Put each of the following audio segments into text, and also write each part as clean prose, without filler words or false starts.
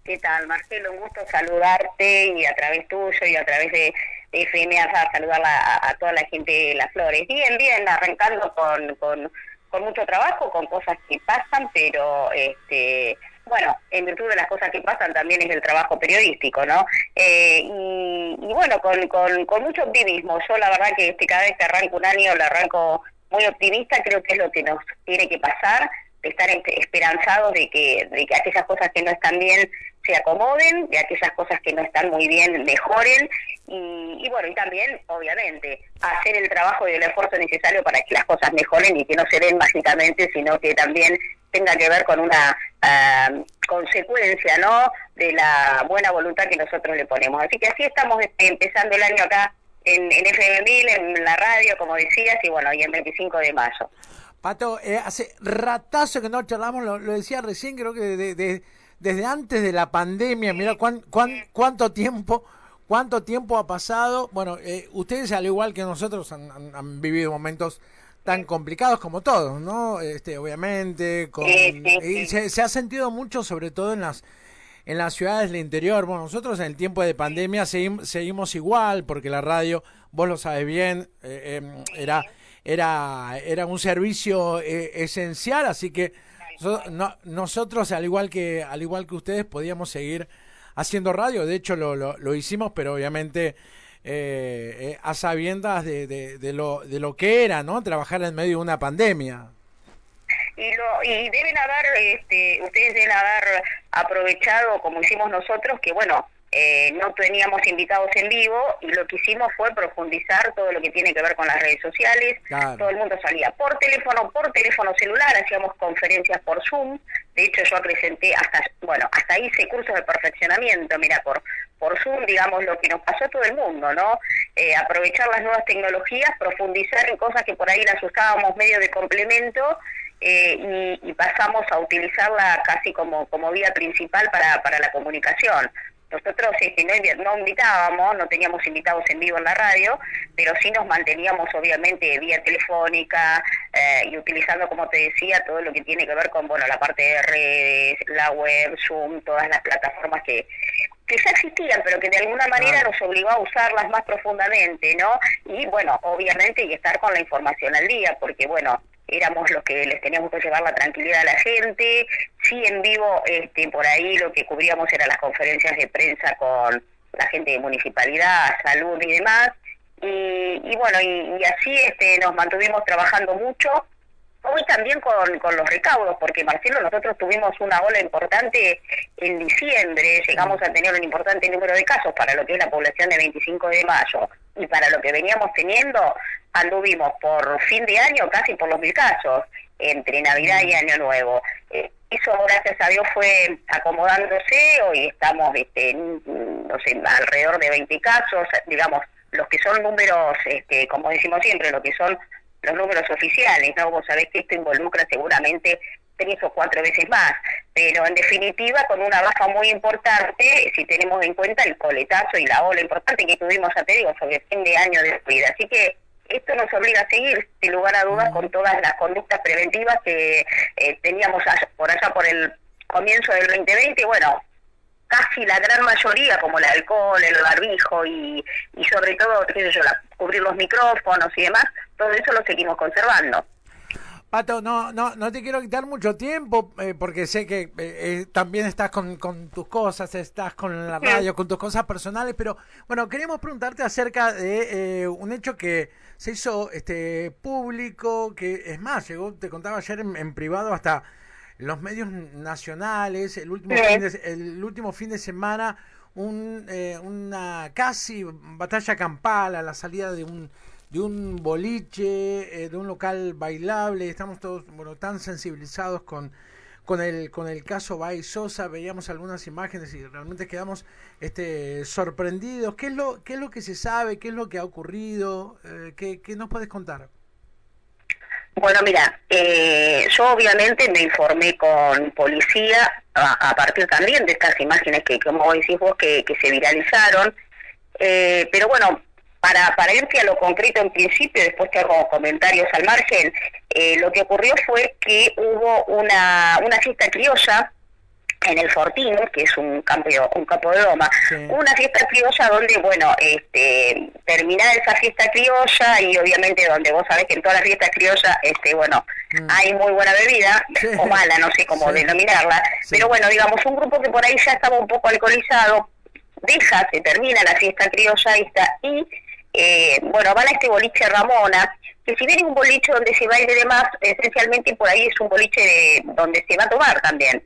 ¿Qué tal, Marcelo? Un gusto saludarte y a través tuyo y a través de FM a saludar a toda la gente de Las Flores. Bien, bien, arrancando con mucho trabajo, con cosas que pasan, pero bueno, en virtud de las cosas que pasan también es el trabajo periodístico, ¿no? Y bueno, con mucho optimismo. Yo la verdad que cada vez que arranco un año lo arranco muy optimista, creo que es lo que nos tiene que pasar, de estar esperanzados de que aquellas cosas que no están bien se acomoden, de aquellas cosas que no están muy bien mejoren, y bueno, y también, obviamente, hacer el trabajo y el esfuerzo necesario para que las cosas mejoren y que no se den mágicamente, sino que también tenga que ver con una consecuencia, ¿no?, de la buena voluntad que nosotros le ponemos. Así que así estamos empezando el año acá en FM 1000, en la radio, como decías, y bueno, y el 25 de mayo. Pato, hace ratazo que no charlamos, lo decía recién, creo que desde antes de la pandemia, mira cuánto tiempo ha pasado. Bueno, ustedes al igual que nosotros han vivido momentos tan complicados como todos, ¿no? Obviamente, y se ha sentido mucho, sobre todo en las ciudades del interior. Bueno, nosotros en el tiempo de pandemia seguimos igual, porque la radio, vos lo sabes bien, era un servicio esencial, así que nosotros al igual que ustedes podíamos seguir haciendo radio. De hecho lo hicimos, pero obviamente a sabiendas de lo que era, ¿no?, trabajar en medio de una pandemia. Y deben haber, ustedes deben haber aprovechado, como hicimos nosotros, que bueno, no teníamos invitados en vivo, y lo que hicimos fue profundizar todo lo que tiene que ver con las redes sociales. Claro. Todo el mundo salía por teléfono celular, hacíamos conferencias por Zoom. De hecho, yo acrecenté hasta hice cursos de perfeccionamiento, mira, por Zoom, digamos, lo que nos pasó a todo el mundo, ¿no? Aprovechar las nuevas tecnologías, profundizar en cosas que por ahí las usábamos medio de complemento, y pasamos a utilizarla casi como vía principal para la comunicación. Nosotros no invitábamos, no teníamos invitados en vivo en la radio, pero sí nos manteníamos obviamente vía telefónica, y utilizando, como te decía, todo lo que tiene que ver con la parte de redes, la web, Zoom, todas las plataformas que ya existían, pero que de alguna manera nos obligó a usarlas más profundamente, ¿no? Y bueno, obviamente, y estar con la información al día, porque bueno, éramos los que les teníamos que llevar la tranquilidad a la gente. Sí, en vivo, por ahí lo que cubríamos eran las conferencias de prensa con la gente de municipalidad, salud y demás, y bueno, y así nos mantuvimos trabajando mucho. Hoy también con los recaudos, porque Marcelo, nosotros tuvimos una ola importante en diciembre, llegamos a tener un importante número de casos para lo que es la población de 25 de mayo, y para lo que veníamos teniendo, anduvimos por fin de año casi por los 1000 casos, entre Navidad y Año Nuevo. Eso, gracias a Dios, fue acomodándose. Hoy estamos, no sé, alrededor de 20 casos, digamos, los que son números, como decimos siempre, lo que son los números oficiales, ¿no? Vos sabés que esto involucra seguramente 3 o 4 veces más, pero en definitiva con una baja muy importante si tenemos en cuenta el coletazo y la ola importante que tuvimos, ya te digo, sobre fin de año de vida. Así que esto nos obliga a seguir, sin lugar a dudas, con todas las conductas preventivas que teníamos por el comienzo del 2020, bueno, casi la gran mayoría, como el alcohol, el barbijo y sobre todo, cubrir los micrófonos y demás, todo eso lo seguimos conservando. Pato, no te quiero quitar mucho tiempo, porque sé que también estás con tus cosas, estás con la radio, con tus cosas personales, pero bueno, queríamos preguntarte acerca de un hecho que se hizo público, que es más, llegó, te contaba ayer en privado, hasta los medios nacionales. El último fin de semana, una casi batalla campal a la salida de un boliche, de un local bailable. Estamos todos tan sensibilizados con el caso Baez Sosa. Veíamos algunas imágenes y realmente quedamos sorprendidos. ¿Qué es lo que se sabe? ¿Qué es lo que ha ocurrido? ¿Qué nos puedes contar? Bueno, mira, yo obviamente me informé con policía a partir también de estas imágenes que, como decís vos, que se viralizaron, pero bueno, para irte a lo concreto en principio, después te hago comentarios al margen, lo que ocurrió fue que hubo una fiesta criolla en el Fortín, que es un campo de doma, sí. Una fiesta criolla donde, bueno, terminada esa fiesta criolla y obviamente donde vos sabés que en todas las fiestas criollas, bueno, hay muy buena bebida, sí. O mala, no sé cómo denominarla, pero bueno, digamos, un grupo que por ahí ya estaba un poco alcoholizado, se termina la fiesta criolla esta y, bueno, van a este boliche Ramona, que si bien es un boliche donde se baile y demás, esencialmente por ahí es un boliche donde se va a tomar también.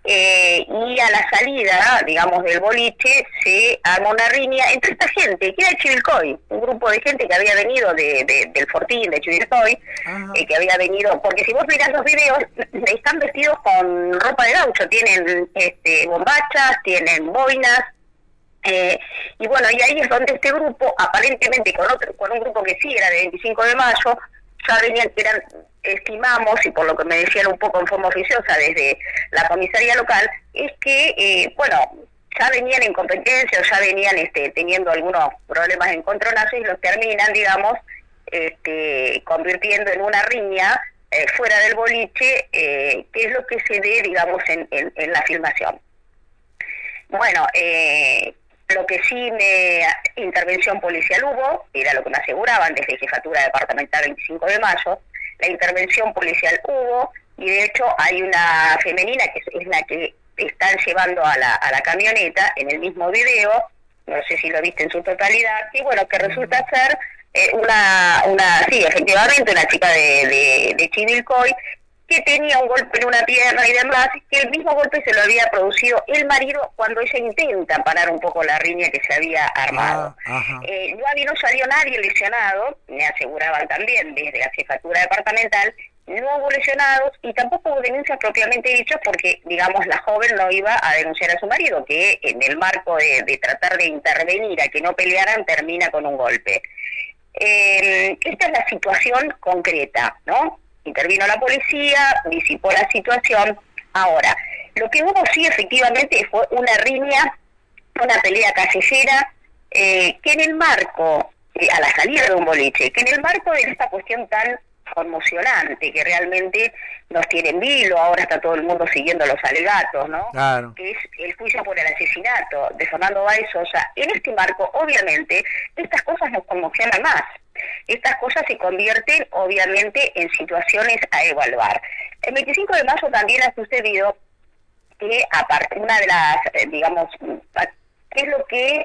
Y a la salida, digamos, del boliche, se arma una riña entre esta gente, que era de Chivilcoy, un grupo de gente que había venido del Fortín, de Chivilcoy, que había venido, porque si vos mirás los videos, están vestidos con ropa de gaucho, tienen bombachas, tienen boinas, y bueno, y ahí es donde este grupo, aparentemente con un grupo que sí era de 25 de mayo, ya venían, estimamos, y por lo que me decían un poco en forma oficiosa desde la comisaría local, es que, bueno, ya venían en competencia, o ya venían teniendo algunos problemas en encontronazos y los terminan, digamos, convirtiendo en una riña fuera del boliche, que es lo que se ve, digamos, en la filmación. Bueno, lo que sí intervención policial hubo, era lo que me aseguraban desde Jefatura Departamental 25 de mayo, la intervención policial hubo, y de hecho hay una femenina que es la que están llevando a la camioneta en el mismo video, no sé si lo viste en su totalidad, y bueno, que resulta ser sí, efectivamente, una chica de Chivilcoy, que tenía un golpe en una pierna y demás, que el mismo golpe se lo había producido el marido cuando ella intenta parar un poco la riña que se había armado. No salió nadie lesionado, me aseguraban también desde la Jefatura Departamental, no hubo lesionados y tampoco hubo denuncias propiamente dichas porque, digamos, la joven no iba a denunciar a su marido, que en el marco de tratar de intervenir a que no pelearan termina con un golpe. Esta es la situación concreta, ¿no? Intervino la policía, disipó la situación. Ahora, lo que hubo sí efectivamente fue una riña, una pelea callejera, que en el marco, a la salida de un boliche, que en el marco de esta cuestión tan conmocionante, que realmente nos tiene en vilo, ahora está todo el mundo siguiendo los alegatos, ¿no? Claro. Que es el juicio por el asesinato de Fernando Báez Sosa. En este marco, obviamente, estas cosas nos conmocionan más. Estas cosas se convierten, obviamente, en situaciones a evaluar. El 25 de mayo también ha sucedido que, aparte, una de las, digamos, ¿qué es lo que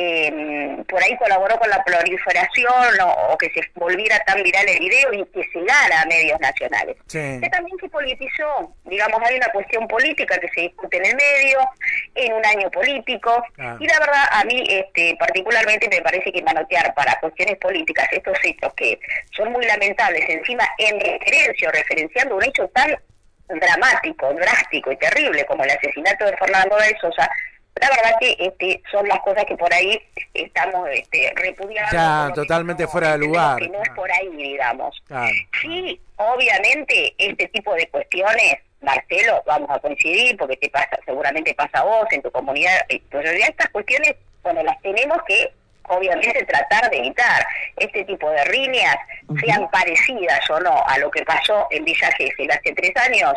por ahí colaboró con la proliferación o que se volviera tan viral el video y que se llegara a medios nacionales? Sí. Que también se politizó, digamos, hay una cuestión política que se discute en el medio, en un año político, y la verdad a mí particularmente me parece que manotear para cuestiones políticas estos hechos que son muy lamentables, encima en referencia o referenciando un hecho tan dramático, drástico y terrible como el asesinato de Fernando Báez Sosa, la verdad que son las cosas que por ahí estamos repudiando. Ya, totalmente no, fuera de lugar. Que no es por ahí, digamos. Sí, obviamente, este tipo de cuestiones, Marcelo, vamos a coincidir, porque te pasa, seguramente pasa a vos, en tu comunidad, pero ya estas cuestiones, bueno, las tenemos que, obviamente, tratar de evitar. Este tipo de riñas, sean parecidas o no a lo que pasó en Villa Gesell hace 3 años,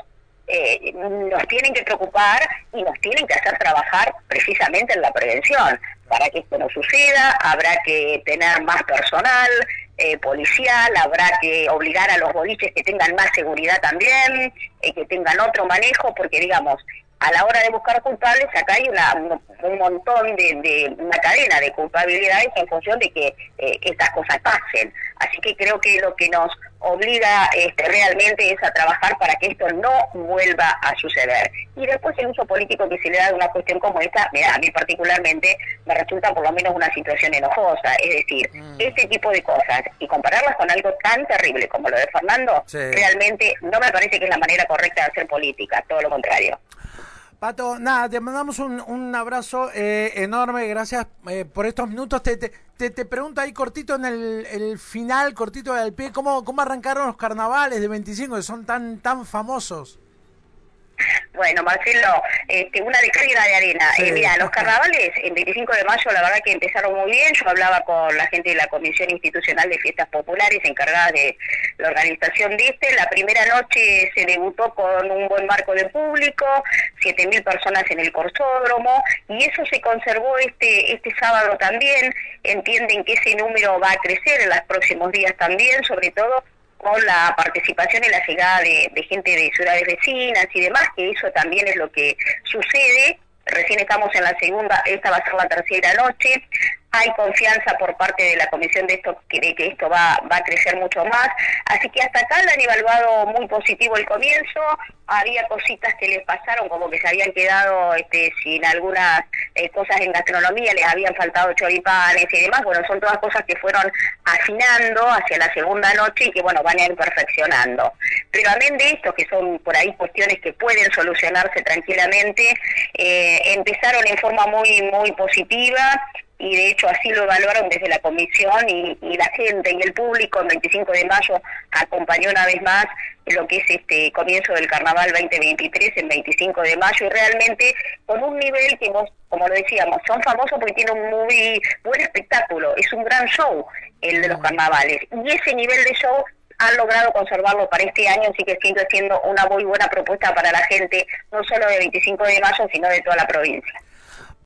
nos tienen que preocupar y nos tienen que hacer trabajar precisamente en la prevención. Para que esto no suceda, habrá que tener más personal policial, habrá que obligar a los boliches que tengan más seguridad también, que tengan otro manejo, porque digamos, a la hora de buscar culpables, acá hay un montón de una cadena de culpabilidades en función de que estas cosas pasen. Así que creo que lo que nos obliga realmente es a trabajar para que esto no vuelva a suceder. Y después el uso político que se le da de una cuestión como esta, a mí particularmente me resulta por lo menos una situación enojosa. Es decir, este tipo de cosas, y compararlas con algo tan terrible como lo de Fernando, realmente no me parece que es la manera correcta de hacer política, todo lo contrario. Pato, nada, te mandamos un abrazo enorme, gracias por estos minutos. Te pregunto ahí cortito en el final, cortito del pie, ¿cómo arrancaron los carnavales de 25 que son tan famosos? Bueno, Marcelo, una de cal y una de arena. Sí. Mira, los carnavales en 25 de mayo la verdad que empezaron muy bien. Yo hablaba con la gente de la Comisión Institucional de Fiestas Populares encargada de la organización de La primera noche se debutó con un buen marco de público, 7.000 personas en el Corsódromo, y eso se conservó este sábado también. Entienden que ese número va a crecer en los próximos días también, sobre todo con la participación y la llegada de gente de ciudades vecinas y demás, que eso también es lo que sucede. Recién estamos en la segunda, esta va a ser la tercera noche. Hay confianza por parte de la comisión de que esto va a crecer mucho más, así que hasta acá lo han evaluado muy positivo el comienzo. Había cositas que les pasaron, como que se habían quedado sin algunas cosas en gastronomía, les habían faltado choripanes y demás. Bueno, son todas cosas que fueron afinando hacia la segunda noche y que bueno, van a ir perfeccionando. Pero amén de esto, que son por ahí cuestiones que pueden solucionarse tranquilamente, empezaron en forma muy positiva, y de hecho así lo evaluaron desde la comisión, y la gente y el público el 25 de mayo acompañó una vez más lo que es este comienzo del Carnaval 2023 el 25 de mayo, y realmente con un nivel que vos, como lo decíamos, son famosos porque tienen un muy buen espectáculo, es un gran show el de los carnavales, y ese nivel de show han logrado conservarlo para este año, así que sigue siendo una muy buena propuesta para la gente, no solo de 25 de mayo, sino de toda la provincia.